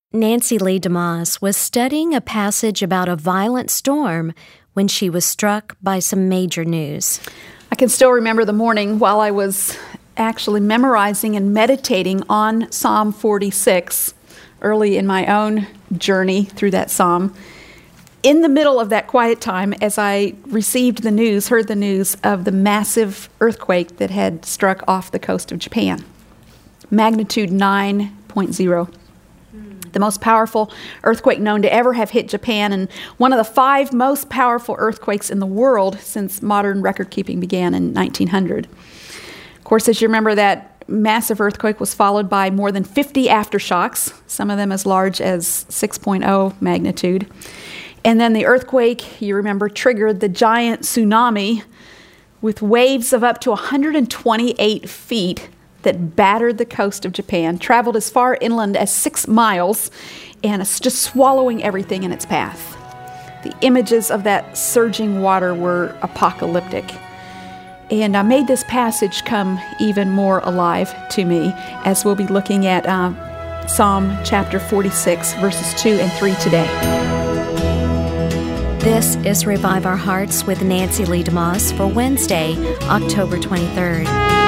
Nancy Lee DeMoss was studying a passage about a violent storm when she was struck by some major news. I can still remember the morning while I was actually memorizing and meditating on Psalm 46 early in my own journey through that psalm. In the middle of that quiet time, as I heard the news of the massive earthquake that had struck off the coast of Japan, magnitude 9.0. The most powerful earthquake known to ever have hit Japan, and one of the 5 most powerful earthquakes in the world since modern record-keeping began in 1900. Of course, as you remember, that massive earthquake was followed by more than 50 aftershocks, some of them as large as 6.0 magnitude. And then the earthquake, you remember, triggered the giant tsunami with waves of up to 128 feet that battered the coast of Japan, traveled as far inland as 6 miles, and it's just swallowing everything in its path. The images of that surging water were apocalyptic. And I made this passage come even more alive to me as we'll be looking at Psalm chapter 46, verses 2 and 3 today. This is Revive Our Hearts with Nancy Lee DeMoss for Wednesday, October 23rd.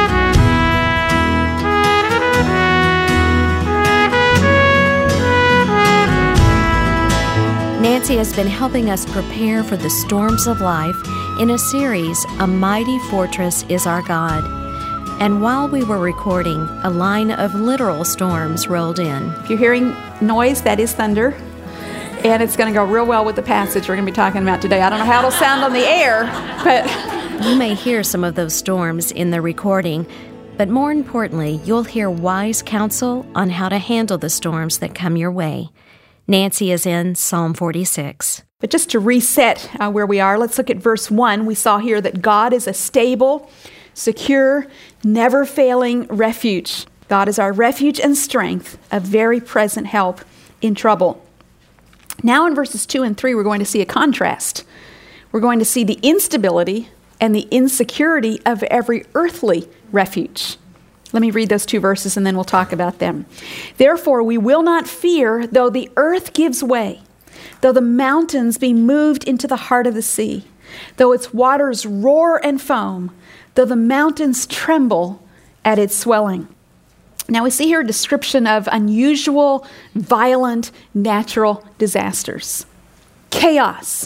Nancy has been helping us prepare for the storms of life in a series, A Mighty Fortress is Our God. And while we were recording, a line of literal storms rolled in. If you're hearing noise, that is thunder. And it's going to go real well with the passage we're going to be talking about today. I don't know how it'll sound on the air, but you may hear some of those storms in the recording, but more importantly, you'll hear wise counsel on how to handle the storms that come your way. Nancy is in Psalm 46. But just to reset where we are, let's look at verse 1. We saw here that God is a stable, secure, never-failing refuge. God is our refuge and strength, a very present help in trouble. Now in verses 2 and 3, we're going to see a contrast. We're going to see the instability and the insecurity of every earthly refuge. Let me read those 2 verses and then we'll talk about them. Therefore, we will not fear, though the earth gives way, though the mountains be moved into the heart of the sea, though its waters roar and foam, though the mountains tremble at its swelling. Now we see here a description of unusual, violent, natural disasters. Chaos,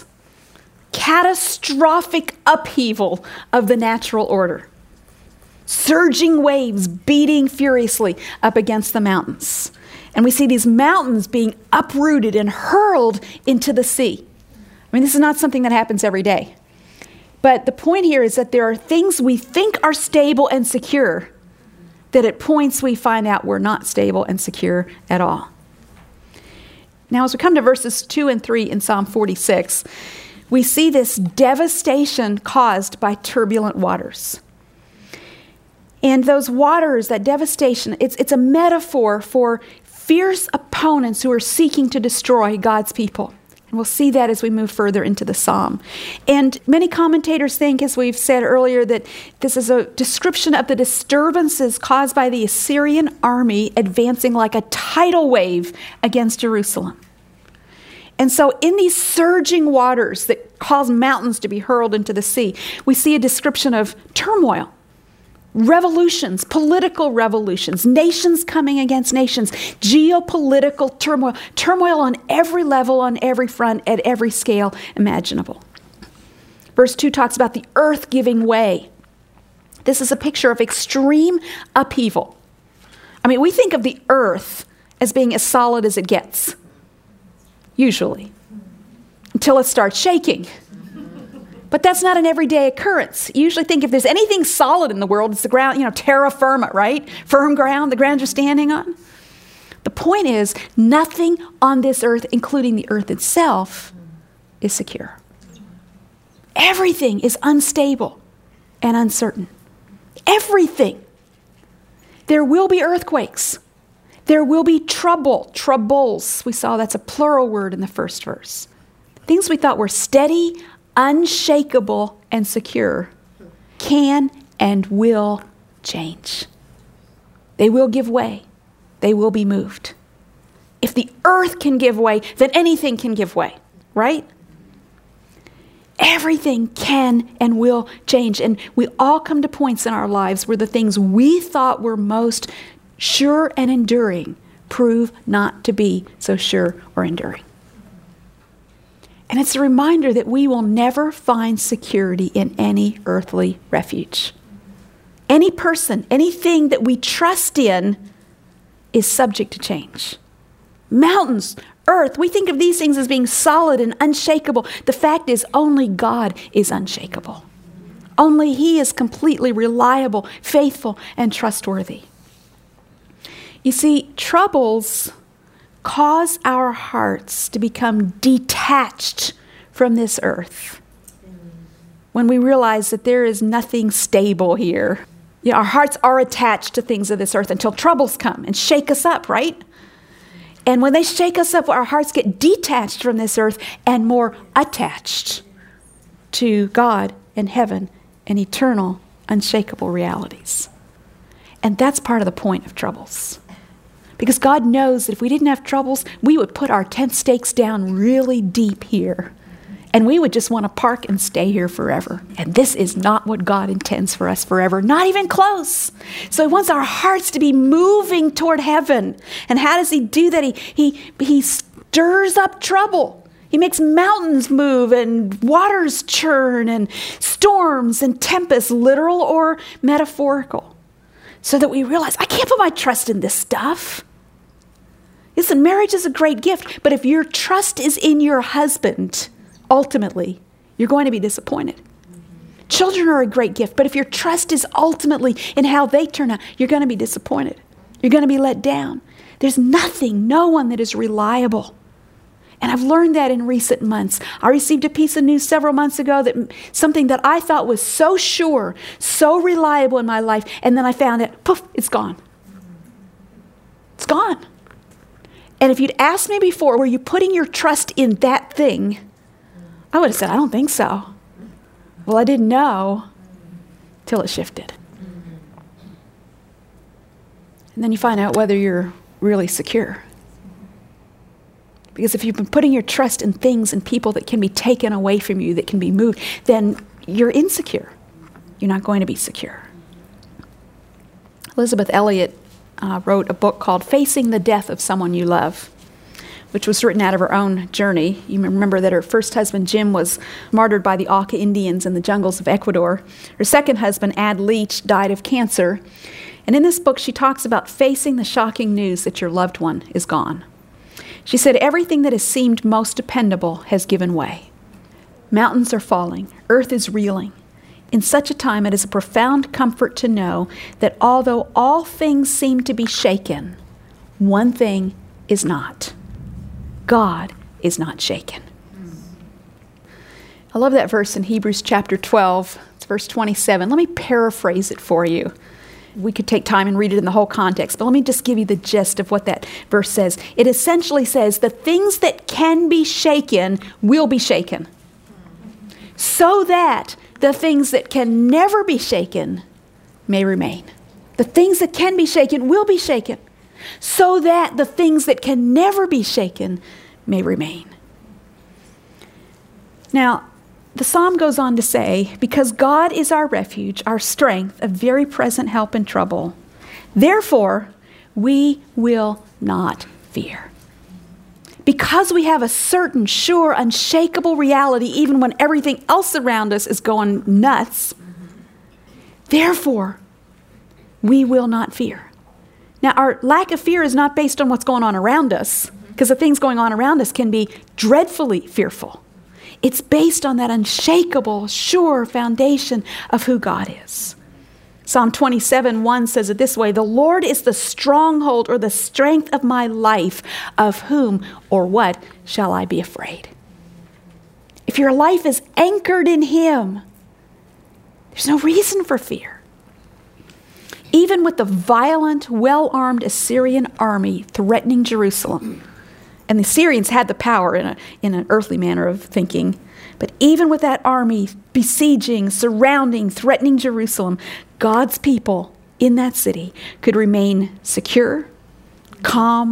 catastrophic upheaval of the natural order. Surging waves beating furiously up against the mountains. And we see these mountains being uprooted and hurled into the sea. I mean, this is not something that happens every day. But the point here is that there are things we think are stable and secure that at points we find out we're not stable and secure at all. Now, as we come to verses 2 and 3 in Psalm 46, we see this devastation caused by turbulent waters. And those waters, that devastation, it's a metaphor for fierce opponents who are seeking to destroy God's people. And we'll see that as we move further into the psalm. And many commentators think, as we've said earlier, that this is a description of the disturbances caused by the Assyrian army advancing like a tidal wave against Jerusalem. And so in these surging waters that cause mountains to be hurled into the sea, we see a description of turmoil. Revolutions, political revolutions, nations coming against nations, geopolitical turmoil on every level, on every front, at every scale imaginable. Verse 2 talks about the earth giving way. This is a picture of extreme upheaval. I mean, we think of the earth as being as solid as it gets, usually, until it starts shaking. But that's not an everyday occurrence. You usually think if there's anything solid in the world, it's the ground, terra firma, right? Firm ground, the ground you're standing on. The point is, nothing on this earth, including the earth itself, is secure. Everything is unstable and uncertain. Everything. There will be earthquakes. There will be troubles. We saw that's a plural word in the first verse. Things we thought were steady, unshakable, and secure can and will change. They will give way. They will be moved. If the earth can give way, then anything can give way, right? Everything can and will change. And we all come to points in our lives where the things we thought were most sure and enduring prove not to be so sure or enduring. And it's a reminder that we will never find security in any earthly refuge. Any person, anything that we trust in is subject to change. Mountains, earth, we think of these things as being solid and unshakable. The fact is, only God is unshakable. Only He is completely reliable, faithful, and trustworthy. You see, troubles cause our hearts to become detached from this earth. When we realize that there is nothing stable here. You know, our hearts are attached to things of this earth until troubles come and shake us up, right? And when they shake us up, our hearts get detached from this earth and more attached to God and heaven and eternal, unshakable realities. And that's part of the point of troubles. Because God knows that if we didn't have troubles, we would put our tent stakes down really deep here. And we would just want to park and stay here forever. And this is not what God intends for us forever, not even close. So He wants our hearts to be moving toward heaven. And how does He do that? He stirs up trouble. He makes mountains move and waters churn and storms and tempests, literal or metaphorical, so that we realize, I can't put my trust in this stuff. Listen, marriage is a great gift, but if your trust is in your husband, ultimately, you're going to be disappointed. Children are a great gift, but if your trust is ultimately in how they turn out, you're going to be disappointed. You're going to be let down. There's nothing, no one that is reliable. And I've learned that in recent months. I received a piece of news several months ago that something that I thought was so sure, so reliable in my life, and then I found it, poof, it's gone. It's gone. And if you'd asked me before, were you putting your trust in that thing? I would have said, I don't think so. Well, I didn't know till it shifted. And then you find out whether you're really secure. Because if you've been putting your trust in things and people that can be taken away from you, that can be moved, then you're insecure. You're not going to be secure. Elizabeth Elliot wrote a book called Facing the Death of Someone You Love, which was written out of her own journey. You remember that her first husband, Jim, was martyred by the Auca Indians in the jungles of Ecuador. Her second husband, Ad Leach, died of cancer. And in this book, she talks about facing the shocking news that your loved one is gone. She said, everything that has seemed most dependable has given way. Mountains are falling. Earth is reeling. In such a time, it is a profound comfort to know that although all things seem to be shaken, one thing is not. God is not shaken. I love that verse in Hebrews chapter 12. It's verse 27. Let me paraphrase it for you. We could take time and read it in the whole context, but let me just give you the gist of what that verse says. It essentially says, the things that can be shaken will be shaken, so that the things that can never be shaken may remain. The things that can be shaken will be shaken, so that the things that can never be shaken may remain. Now, the psalm goes on to say, because God is our refuge, our strength, a very present help in trouble, therefore we will not fear. Because we have a certain, sure, unshakable reality, even when everything else around us is going nuts, therefore we will not fear. Now, our lack of fear is not based on what's going on around us, because the things going on around us can be dreadfully fearful. It's based on that unshakable, sure foundation of who God is. Psalm 27:1 says it this way, the Lord is the stronghold or the strength of my life, of whom or what shall I be afraid? If your life is anchored in Him, there's no reason for fear. Even with the violent, well-armed Assyrian army threatening Jerusalem, and the Syrians had the power in an earthly manner of thinking. But even with that army besieging, surrounding, threatening Jerusalem, God's people in that city could remain secure, calm,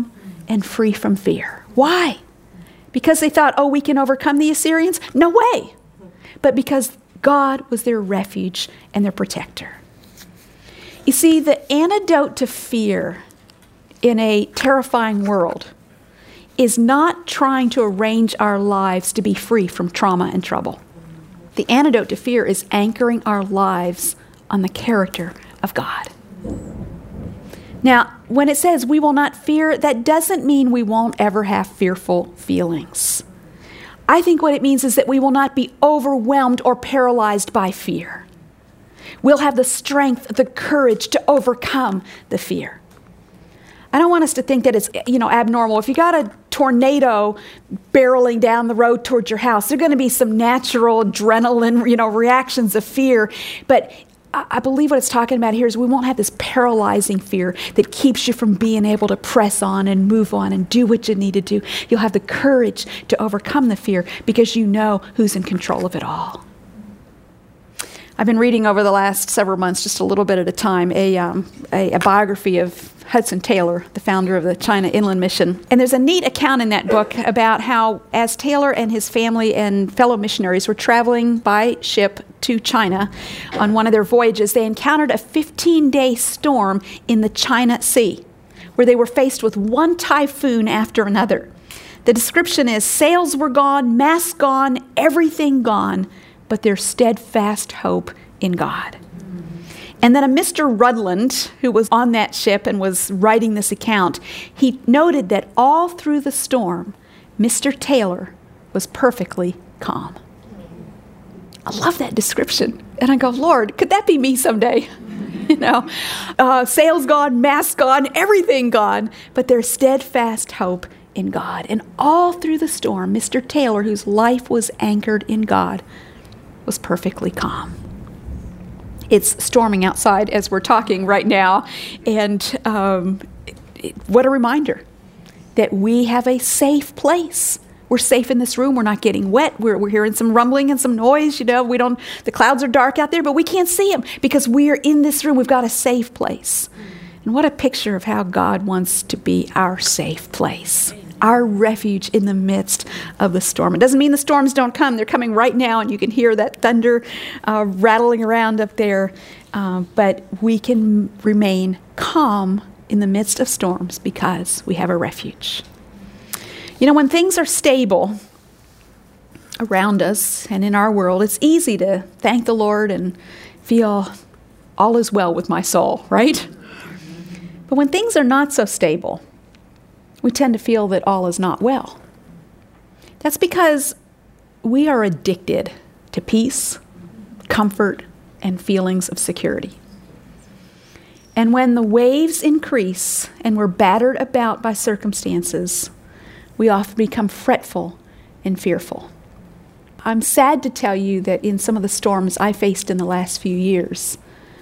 and free from fear. Why? Because they thought, oh, we can overcome the Assyrians? No way. But because God was their refuge and their protector. You see, the antidote to fear in a terrifying world is not trying to arrange our lives to be free from trauma and trouble. The antidote to fear is anchoring our lives on the character of God. Now, when it says we will not fear, that doesn't mean we won't ever have fearful feelings. I think what it means is that we will not be overwhelmed or paralyzed by fear. We'll have the strength, the courage to overcome the fear. I don't want us to think that it's, abnormal. If you got a tornado barreling down the road towards your house, there are going to be some natural adrenaline, reactions of fear. But I believe what it's talking about here is we won't have this paralyzing fear that keeps you from being able to press on and move on and do what you need to do. You'll have the courage to overcome the fear because you know who's in control of it all. I've been reading over the last several months, just a little bit at a time, a biography of Hudson Taylor, the founder of the China Inland Mission. And there's a neat account in that book about how, as Taylor and his family and fellow missionaries were traveling by ship to China on one of their voyages, they encountered a 15-day storm in the China Sea, where they were faced with one typhoon after another. The description is, sails were gone, masts gone, everything gone, but their steadfast hope in God. And then a Mr. Rudland, who was on that ship and was writing this account, he noted that all through the storm, Mr. Taylor was perfectly calm. I love that description. And I go, Lord, could that be me someday? Sails gone, masts gone, everything gone, but their steadfast hope in God. And all through the storm, Mr. Taylor, whose life was anchored in God, was perfectly calm. It's storming outside as we're talking right now, and what a reminder that we have a safe place. We're safe in this room. We're not getting wet. We're hearing some rumbling and some noise. The clouds are dark out there, but we can't see them because we are in this room. We've got a safe place. And what a picture of how God wants to be our safe place, our refuge in the midst of the storm. It doesn't mean the storms don't come. They're coming right now, and you can hear that thunder rattling around up there. But we can remain calm in the midst of storms because we have a refuge. When things are stable around us and in our world, it's easy to thank the Lord and feel all is well with my soul, right? But when things are not so stable, we tend to feel that all is not well. That's because we are addicted to peace, comfort, and feelings of security. And when the waves increase and we're battered about by circumstances, we often become fretful and fearful. I'm sad to tell you that in some of the storms I faced in the last few years,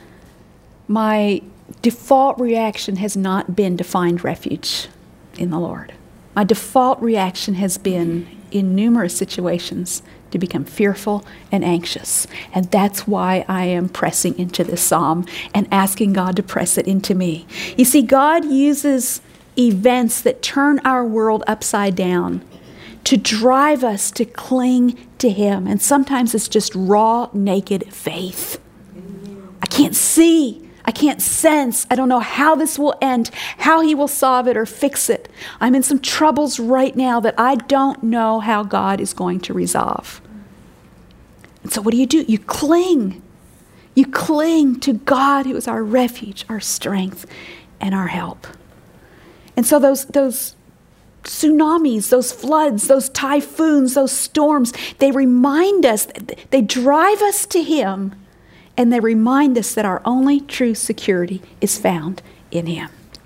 my default reaction has not been to find refuge in the Lord. My default reaction has been, in numerous situations, to become fearful and anxious. And that's why I am pressing into this psalm and asking God to press it into me. You see, God uses events that turn our world upside down to drive us to cling to Him. And sometimes it's just raw, naked faith. I can't see. I can't sense. I don't know how this will end, how He will solve it or fix it. I'm in some troubles right now that I don't know how God is going to resolve. And so what do? You cling. You cling to God, who is our refuge, our strength, and our help. And so those tsunamis, those floods, those typhoons, those storms, they remind us, they drive us to Him, and they remind us that our only true security is found in Him.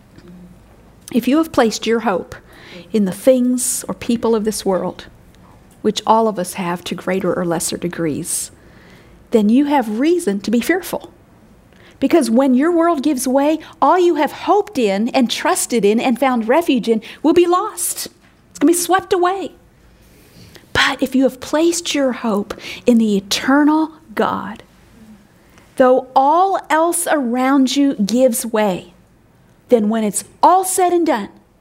If you have placed your hope in the things or people of this world, which all of us have to greater or lesser degrees, then you have reason to be fearful. Because when your world gives way, all you have hoped in and trusted in and found refuge in will be lost. It's going to be swept away. But if you have placed your hope in the eternal God, though all else around you gives way, then when it's all said and done,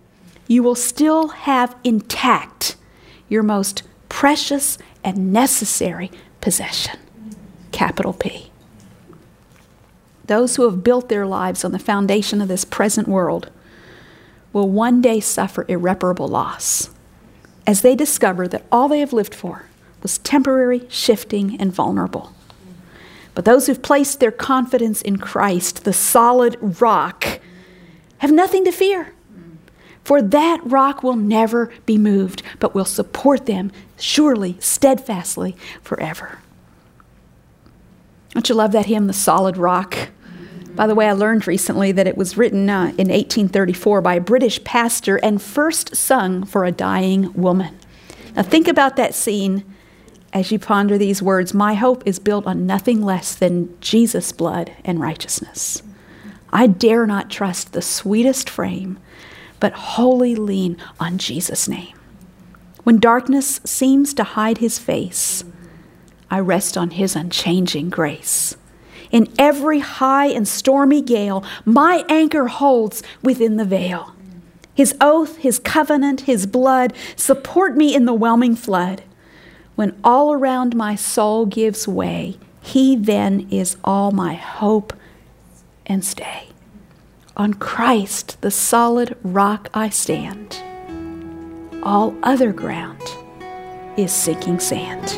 you will still have intact your most precious and necessary possession. Capital P. Those who have built their lives on the foundation of this present world will one day suffer irreparable loss as they discover that all they have lived for was temporary, shifting, and vulnerable. But those who've placed their confidence in Christ, the solid rock, have nothing to fear. For that rock will never be moved, but will support them surely, steadfastly, forever. Don't you love that hymn, The Solid Rock? By the way, I learned recently that it was written in 1834 by a British pastor and first sung for a dying woman. Now think about that scene as you ponder these words. My hope is built on nothing less than Jesus' blood and righteousness. I dare not trust the sweetest frame, but wholly lean on Jesus' name. When darkness seems to hide his face, I rest on his unchanging grace. In every high and stormy gale, my anchor holds within the veil. His oath, his covenant, his blood support me in the whelming flood. When all around my soul gives way, he then is all my hope and stay. On Christ, the solid rock, I stand. All other ground is sinking sand.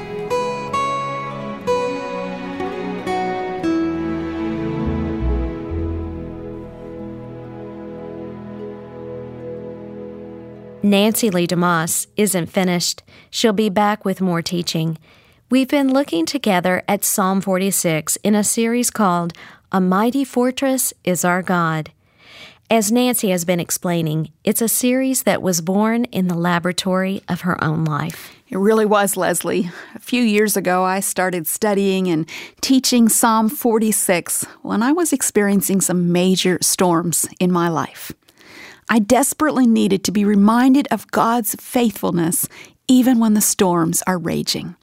Nancy Lee DeMoss isn't finished. She'll be back with more teaching. We've been looking together at Psalm 46 in a series called A Mighty Fortress is Our God. As Nancy has been explaining, it's a series that was born in the laboratory of her own life. It really was, Leslie. A few years ago, I started studying and teaching Psalm 46 when I was experiencing some major storms in my life. I desperately needed to be reminded of God's faithfulness even when the storms are raging.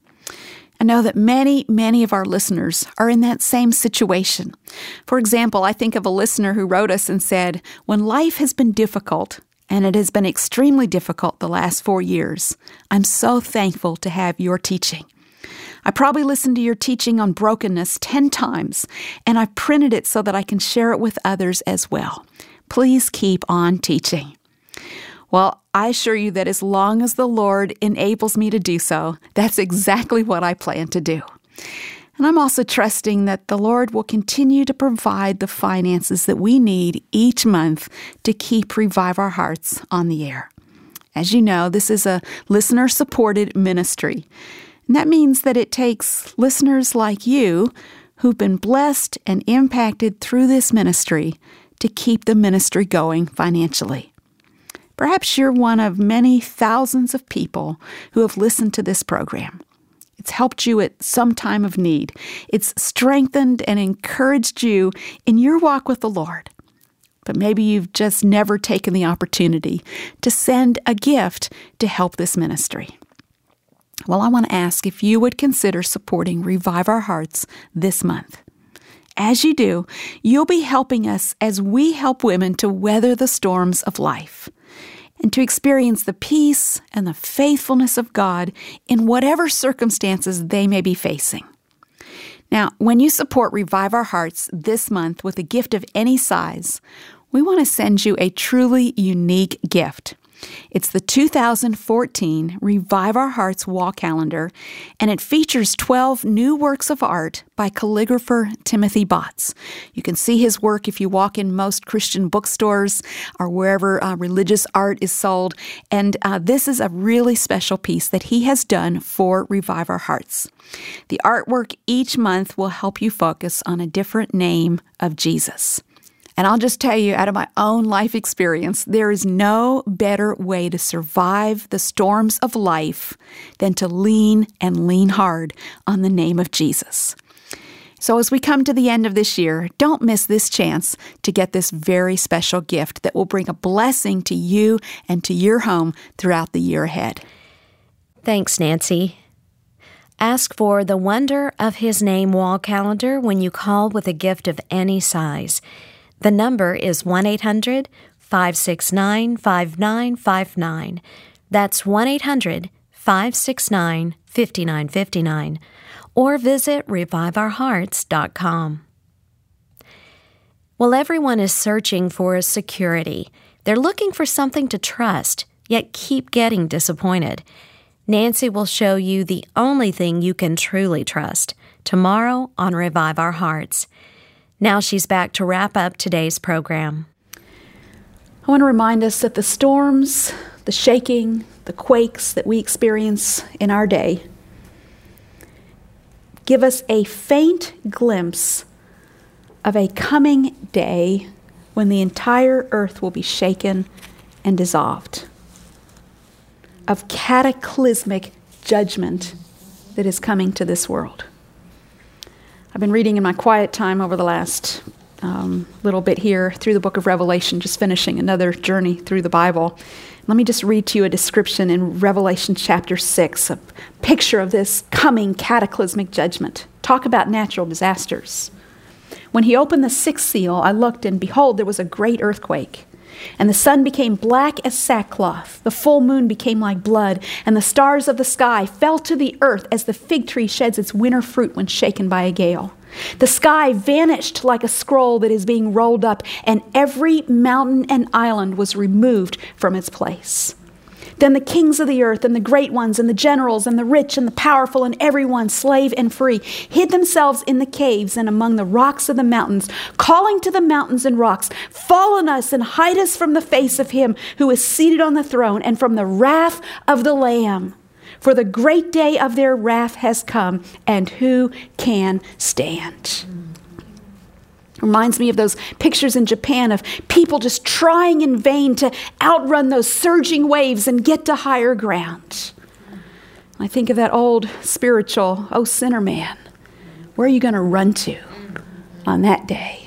I know that many of our listeners are in that same situation. For example, I think of a listener who wrote us and said, when life has been difficult, and it has been extremely difficult the last 4 years, I'm so thankful to have your teaching. I probably listened to your teaching on brokenness 10 times, and I've printed it so that I can share it with others as well. Please keep on teaching. Well, I assure you that as long as the Lord enables me to do so, that's exactly what I plan to do. And I'm also trusting that the Lord will continue to provide the finances that we need each month to keep Revive Our Hearts on the air. As you know, this is a listener-supported ministry. And that means that it takes listeners like you who've been blessed and impacted through this ministry to keep the ministry going financially. Perhaps you're one of many thousands of people who have listened to this program. It's helped you at some time of need. It's strengthened and encouraged you in your walk with the Lord. But maybe you've just never taken the opportunity to send a gift to help this ministry. Well, I want to ask if you would consider supporting Revive Our Hearts this month. As you do, you'll be helping us as we help women to weather the storms of life and to experience the peace and the faithfulness of God in whatever circumstances they may be facing. Now, when you support Revive Our Hearts this month with a gift of any size, we want to send you a truly unique gift. It's the 2014 Revive Our Hearts Wall Calendar, and it features 12 new works of art by calligrapher Timothy Botts. You can see his work if you walk in most Christian bookstores or wherever religious art is sold, and this is a really special piece that he has done for Revive Our Hearts. The artwork each month will help you focus on a different name of Jesus. And I'll just tell you, out of my own life experience, there is no better way to survive the storms of life than to lean and lean hard on the name of Jesus. So as we come to the end of this year, don't miss this chance to get this very special gift that will bring a blessing to you and to your home throughout the year ahead. Thanks, Nancy. Ask for the Wonder of His Name wall calendar when you call with a gift of any size. The number is 1-800-5 1-800-569-5959. That's 1-800-569-5959. Or visit reviveourhearts.com. Well, everyone is searching for a security. They're looking for something to trust, yet keep getting disappointed. Nancy will show you the only thing you can truly trust tomorrow on Revive Our Hearts. Now she's back to wrap up today's program. I want to remind us that the storms, the shaking, the quakes that we experience in our day give us a faint glimpse of a coming day when the entire earth will be shaken and dissolved, of cataclysmic judgment that is coming to this world. I've been reading in my quiet time over the last little bit here through the book of Revelation, just finishing another journey through the Bible. Let me just read to you a description in Revelation chapter 6, a picture of this coming cataclysmic judgment. Talk about natural disasters. When he opened the sixth seal, I looked, and behold, there was a great earthquake. And the sun became black as sackcloth, the full moon became like blood, and the stars of the sky fell to the earth as the fig tree sheds its winter fruit when shaken by a gale. The sky vanished like a scroll that is being rolled up, and every mountain and island was removed from its place. Then the kings of the earth and the great ones and the generals and the rich and the powerful and everyone, slave and free, hid themselves in the caves and among the rocks of the mountains, calling to the mountains and rocks, "Fall on us and hide us from the face of him who is seated on the throne and from the wrath of the Lamb. For the great day of their wrath has come, and who can stand?" Reminds me of those pictures in Japan of people just trying in vain to outrun those surging waves and get to higher ground. I think of that old spiritual, "Oh, sinner man, where are you going to run to on that day?"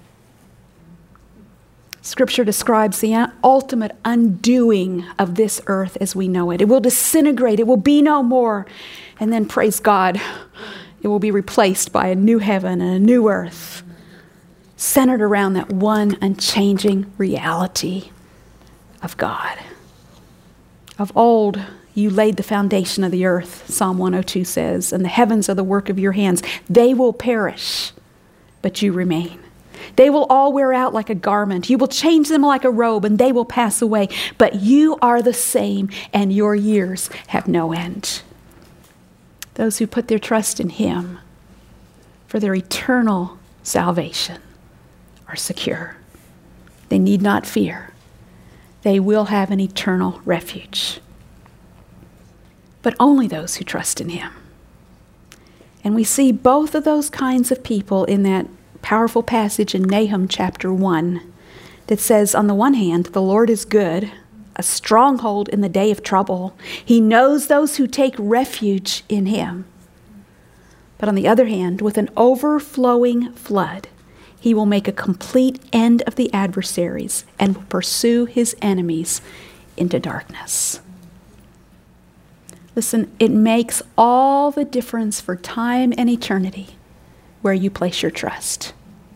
Scripture describes the ultimate undoing of this earth as we know it. It will disintegrate. It will be no more. And then, praise God, it will be replaced by a new heaven and a new earth, centered around that one unchanging reality of God. Of old, you laid the foundation of the earth, Psalm 102 says, and the heavens are the work of your hands. They will perish, but you remain. They will all wear out like a garment. You will change them like a robe, and they will pass away. But you are the same, and your years have no end. Those who put their trust in him for their eternal salvation are secure. They need not fear. They will have an eternal refuge. But only those who trust in him. And we see both of those kinds of people in that powerful passage in Nahum chapter 1 that says, on the one hand, the Lord is good, a stronghold in the day of trouble. He knows those who take refuge in him. But on the other hand, with an overflowing flood, he will make a complete end of the adversaries and will pursue his enemies into darkness. Listen, it makes all the difference for time and eternity where you place your trust.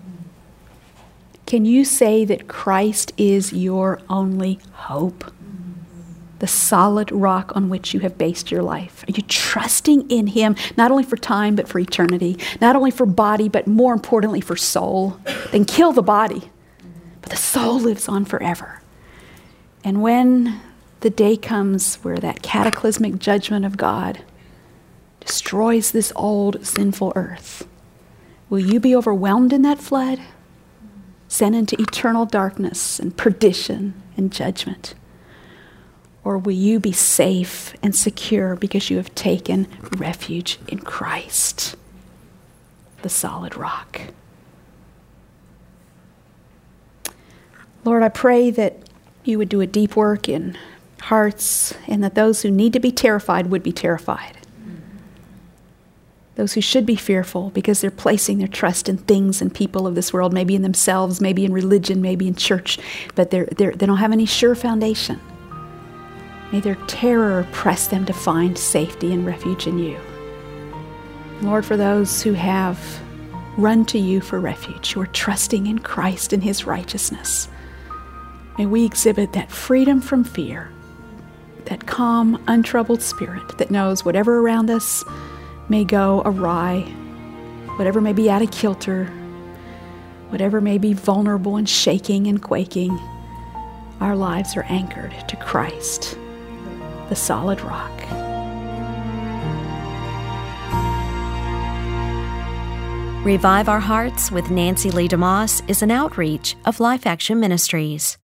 Can you say that Christ is your only hope? The solid rock on which you have based your life? Are you trusting in him, not only for time, but for eternity? Not only for body, but more importantly for soul? Then kill the body, but the soul lives on forever. And when the day comes where that cataclysmic judgment of God destroys this old sinful earth, will you be overwhelmed in that flood, sent into eternal darkness and perdition and judgment? Or will you be safe and secure because you have taken refuge in Christ, the solid rock? Lord, I pray that you would do a deep work in hearts and that those who need to be terrified would be terrified. Those who should be fearful because they're placing their trust in things and people of this world, maybe in themselves, maybe in religion, maybe in church, but they don't have any sure foundation. May their terror press them to find safety and refuge in you. Lord, for those who have run to you for refuge, who are trusting in Christ and his righteousness, May we exhibit that freedom from fear, that calm, untroubled spirit that knows whatever around us may go awry, whatever may be out of kilter, whatever may be vulnerable and shaking and quaking, our lives are anchored to Christ, the solid rock. Revive Our Hearts with Nancy Lee DeMoss is an outreach of Life Action Ministries.